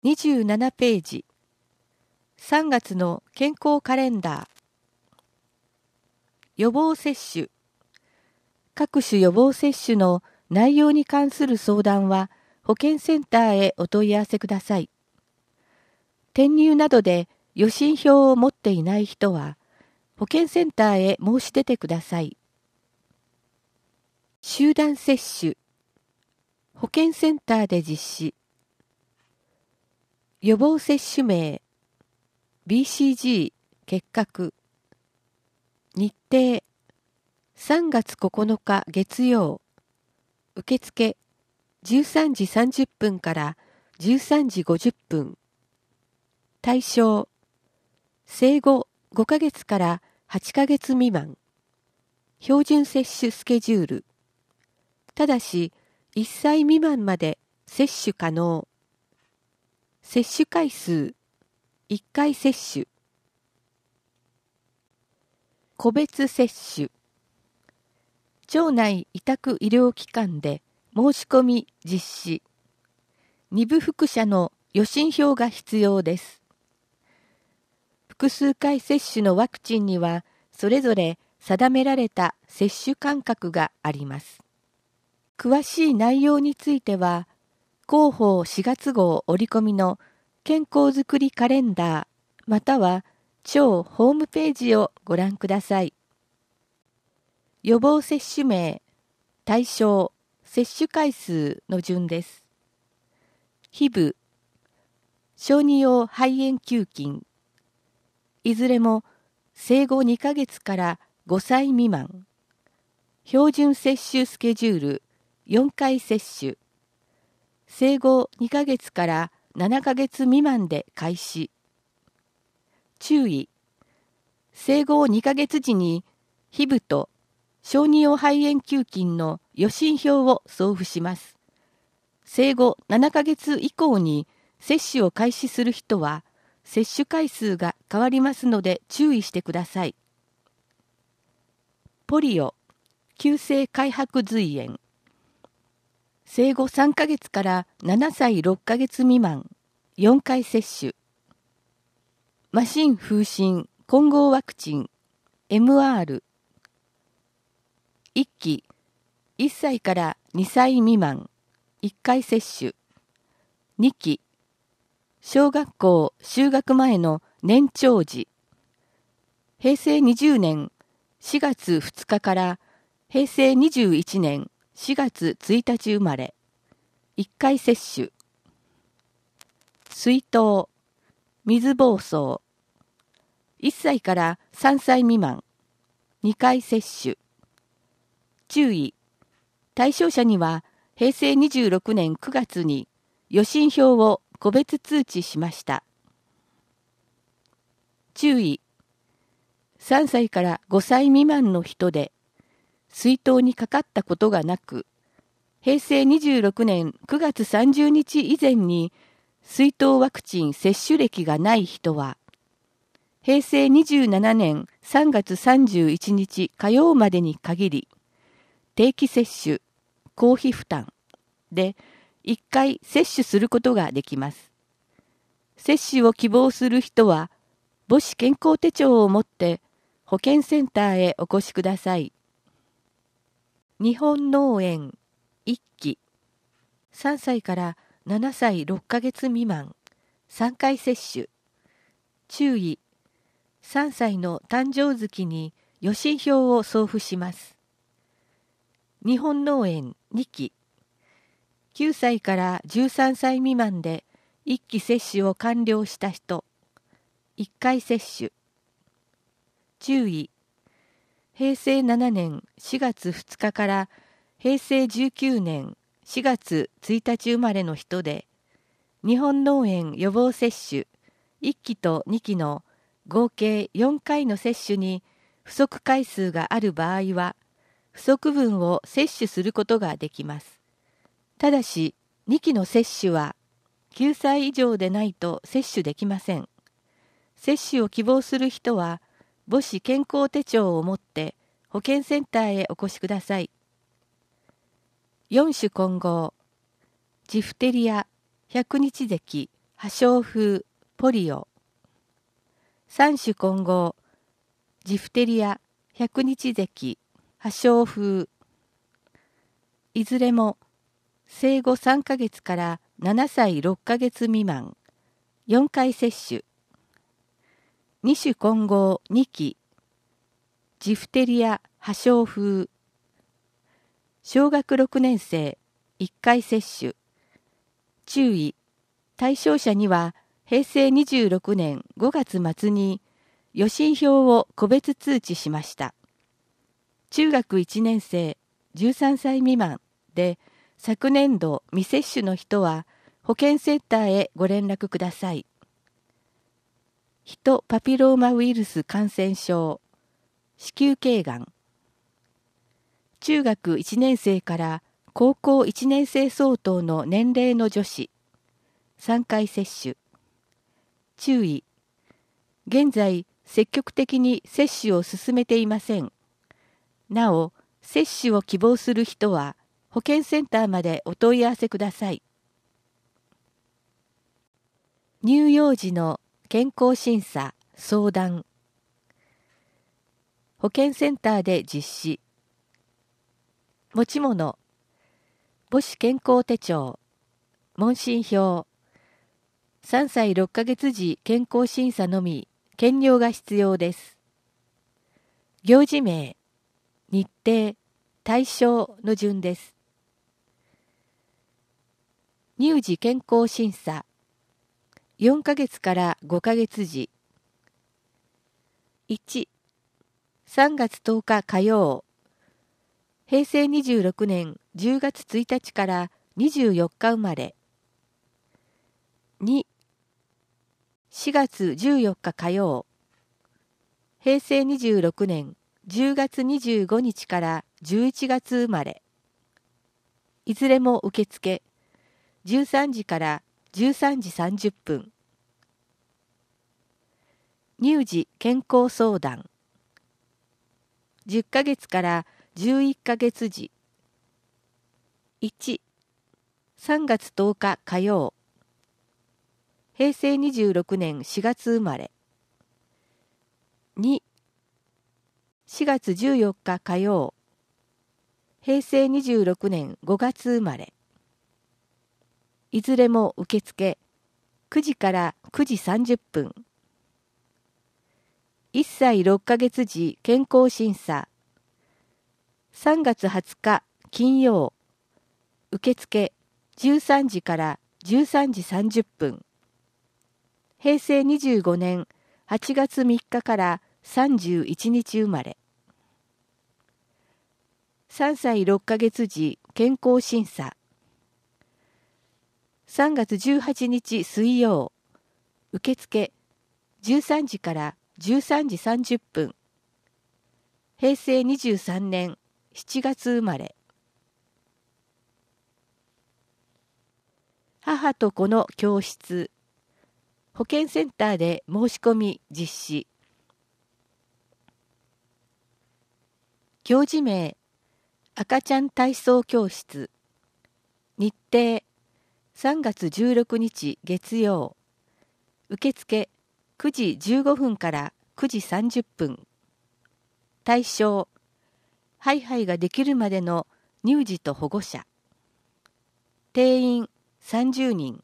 27ページ。3月の健康カレンダー。予防接種。各種予防接種の内容に関する相談は保健センターへお問い合わせください。転入などで予診票を持っていない人は保健センターへ申し出てください。集団接種。保健センターで実施。予防接種名。BCG 結核。日程。3月9日月曜。受付。13時30分から13時50分。対象。生後5ヶ月から8ヶ月未満。標準接種スケジュール。ただし、1歳未満まで接種可能。接種回数。1回接種。個別接種。町内委託医療機関で申し込み実施。2部副者の予診票が必要です。複数回接種のワクチンにはそれぞれ定められた接種間隔があります。詳しい内容については、広報4月号折り込みの健康づくりカレンダーまたは町ホームページをご覧ください。予防接種名、対象、接種回数の順です。皮膚、小児用肺炎球菌、いずれも生後2ヶ月から5歳未満。標準接種スケジュール4回接種。生後2ヶ月から7ヶ月未満で開始。注意。生後2ヶ月時に皮膚と小児用肺炎球菌の予診票を送付します。生後7ヶ月以降に接種を開始する人は接種回数が変わりますので注意してください。ポリオ、急性開白髄炎。生後3ヶ月から7歳6ヶ月未満、4回接種。麻疹風疹混合ワクチン、MR。1期、1歳から2歳未満、1回接種。2期、小学校就学前の年長児。平成20年4月2日から平成21年4月1日生まれ。1回接種。水痘、水疱瘡。1歳から3歳未満。2回接種。注意。対象者には平成26年9月に予診票を個別通知しました。注意。3歳から5歳未満の人で水痘にかかったことがなく、平成26年9月30日以前に水痘ワクチン接種歴がない人は、平成27年3月31日火曜までに限り、定期接種、公費負担で1回接種することができます。接種を希望する人は、母子健康手帳を持って保健センターへお越しください。日本脳炎1期。3歳から7歳6ヶ月未満、3回接種。注意。3歳の誕生月に予診票を送付します。日本脳炎2期。9歳から13歳未満で1期接種を完了した人。1回接種。注意。平成7年4月2日から平成19年4月1日生まれの人で、日本脳炎予防接種1期と2期の合計4回の接種に不足回数がある場合は、不足分を接種することができます。ただし、2期の接種は9歳以上でないと接種できません。接種を希望する人は、母子健康手帳を持って保健センターへお越しください。4種混合、ジフテリア、百日咳、 破傷風、ポリオ。三種混合、ジフテリア、百日咳、破傷風。いずれも、生後3ヶ月から7歳6ヶ月未満、4回接種。二種混合2期、ジフテリア、破傷風。小学6年生、1回接種。注意、対象者には平成26年5月末に予診票を個別通知しました。中学1年生、13歳未満で昨年度未接種の人は保健センターへご連絡ください。ヒトパピローマウイルス感染症、子宮頸がん。中学1年生から高校1年生相当の年齢の女子、3回接種。注意、現在積極的に接種を進めていません。なお、接種を希望する人は保健センターまでお問い合わせください。乳幼児の健康審査、相談。保健センターで実施。持ち物、母子健康手帳、問診票。3歳6ヶ月時健康審査のみ、検尿が必要です。行事名、日程、対象の順です。乳児健康審査、4ヶ月から5ヶ月時。1、3月10日火曜。平成26年10月1日から24日生まれ。2、4月14日火曜。平成26年10月25日から11月生まれ。いずれも受付、13時から13時30分。乳児健康相談。10ヶ月から11ヶ月時。1、3月10日火曜。平成26年4月生まれ。2、4月14日火曜。平成26年5月生まれ。いずれも受付、9時から9時30分。1歳6ヶ月時健康審査。3月20日金曜。受付、13時から13時30分。平成25年8月3日から31日生まれ。3歳6ヶ月時健康審査。3月18日水曜。受付、13時から13時30分。平成23年7月生まれ。母と子の教室。保健センターで申し込み実施。行事名、赤ちゃん体操教室。日程、3月16日月曜。受付、9時15分から9時30分。対象、ハイハイができるまでの乳児と保護者。定員30人。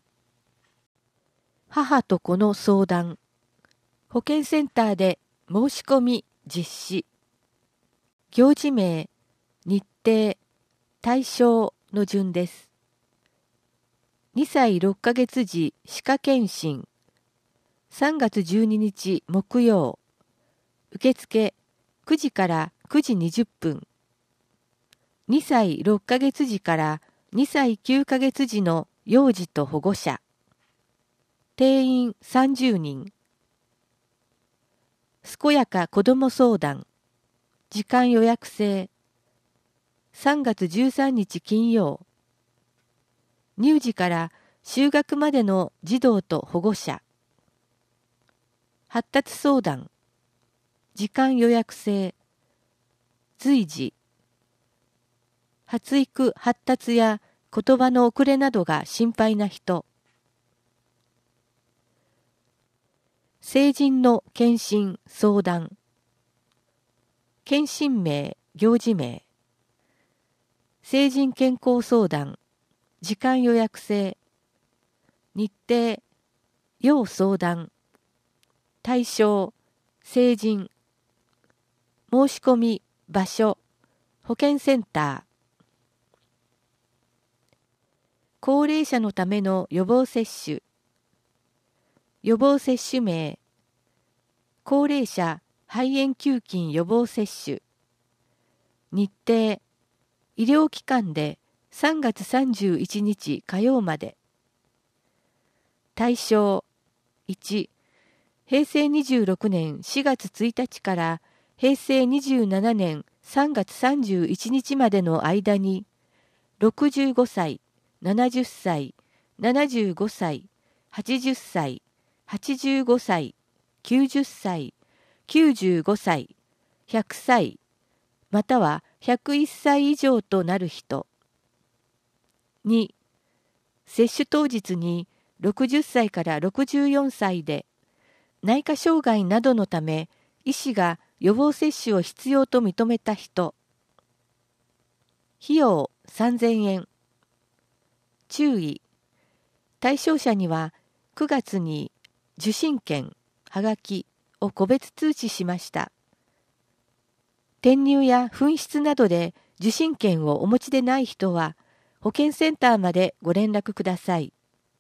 母と子の相談。保健センターで申し込み実施。行事名、日程、対象の順です。2歳6ヶ月時歯科検診。3月12日木曜。受付、9時から9時20分。2歳6ヶ月時から2歳9ヶ月時の幼児と保護者。定員30人。健やか子ども相談。時間予約制。3月13日金曜。乳児から就学までの児童と保護者。発達相談。時間予約制。随時。発育発達や言葉の遅れなどが心配な人。 成人の検診相談。検診名、行事名。成人健康相談。時間予約制。日程、要相談。対象、成人。申し込み、場所、保健センター。高齢者のための予防接種。予防接種名。高齢者肺炎球菌予防接種。日程。医療機関で3月31日火曜まで。対象。1、平成26年4月1日から平成27年3月31日までの間に、65歳、70歳、75歳、80歳、85歳、90歳、95歳、100歳、または101歳以上となる人。2、接種当日に60歳から64歳で、内科障害などのため、医師が予防接種を必要と認めた人。費用3000円。注意。対象者には9月に受診券、はがきを個別通知しました。転入や紛失などで受診券をお持ちでない人は、保健センターまでご連絡ください。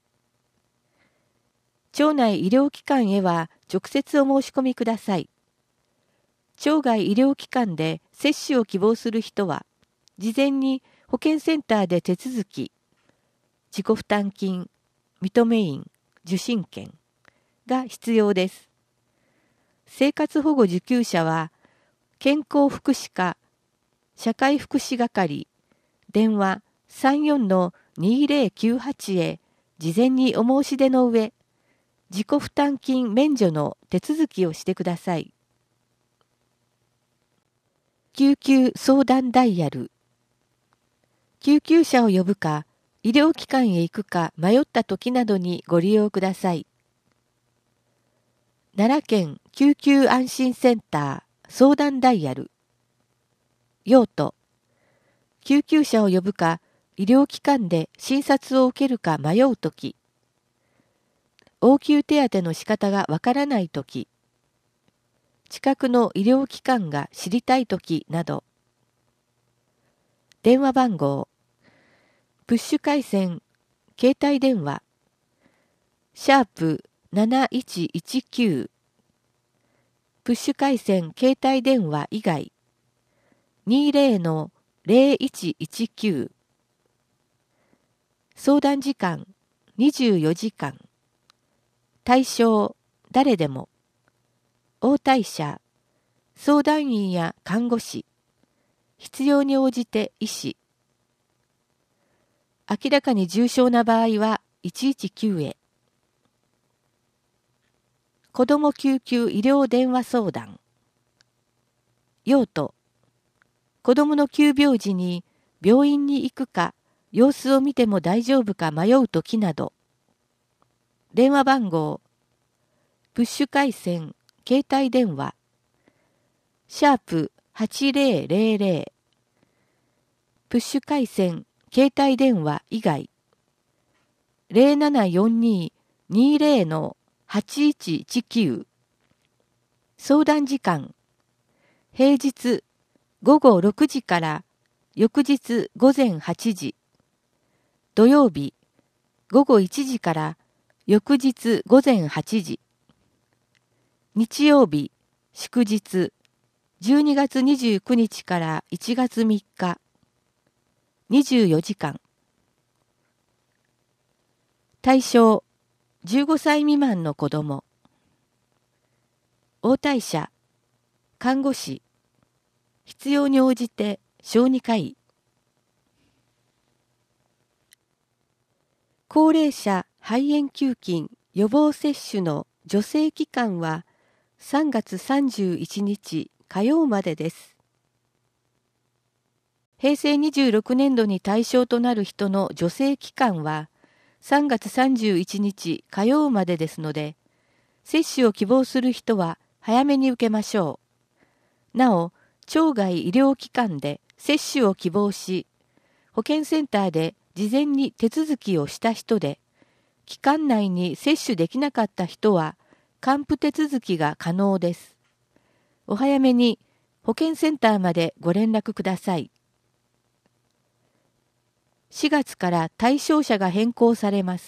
町内医療機関へは直接お申し込みください。町外医療機関で接種を希望する人は、事前に保健センターで手続き、自己負担金、認め印、受診券が必要です。生活保護受給者は、健康福祉課、社会福祉係、電話34-2098へ事前にお申し出の上、自己負担金免除の手続きをしてください。救急相談ダイヤル。救急車を呼ぶか、医療機関へ行くか迷った時などにご利用ください。奈良県救急安心センター相談ダイヤル。用途。救急車を呼ぶか、医療機関で診察を受けるか迷うとき。応急手当の仕方がわからないとき。近くの医療機関が知りたいときなど。電話番号。プッシュ回線、携帯電話。#7119。プッシュ回線、携帯電話以外。20-0119。相談時間、24時間。対象、誰でも。応対者、相談員や看護師。必要に応じて医師。明らかに重症な場合は119へ。子ども救急医療電話相談。用途。子どもの急病時に病院に行くか、様子を見ても大丈夫か迷うときなど。電話番号。プッシュ回線、携帯電話。#8000。プッシュ回線、携帯電話以外。0742-20-8119。相談時間。平日午後6時から翌日午前8時。土曜日午後1時から翌日午前8時。日曜日祝日12月29日から1月3日。24時間。対象、15歳未満の子ども。応対者、看護師。必要に応じて小児科医。高齢者肺炎球菌予防接種の助成期間は3月31日火曜までです。平成26年度に対象となる人の助成期間は3月31日火曜までですので、 接種を希望する人は早めに受けましょう。なお、町外医療機関で接種を希望し、保健センターで事前に手続きをした人で、期間内に接種できなかった人は、還付手続きが可能です。お早めに保健センターまでご連絡ください。4月から対象者が変更されます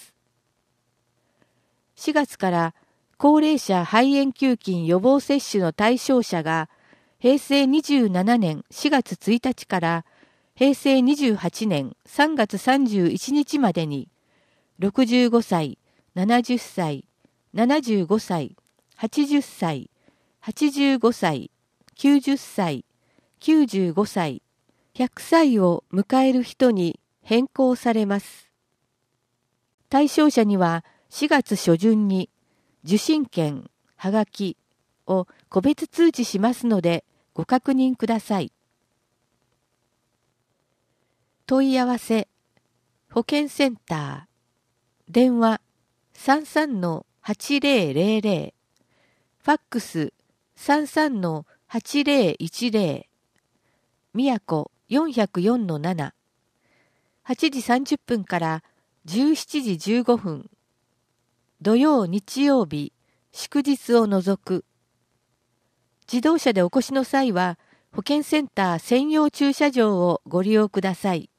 。4月から高齢者肺炎球菌予防接種の対象者が平成27年4月1日から平成28年3月31日までに65歳、70歳、75歳、80歳、85歳、90歳、95歳、100歳を迎える人に変更されます。対象者には4月初旬に受診券、はがきを個別通知しますのでご確認ください。問い合わせ、保健センター、電話 33-8000、ファックス 33-8010、宮古 404-7、8時30分から17時15分、土曜日曜日、祝日を除く。自動車でお越しの際は、保健センター専用駐車場をご利用ください。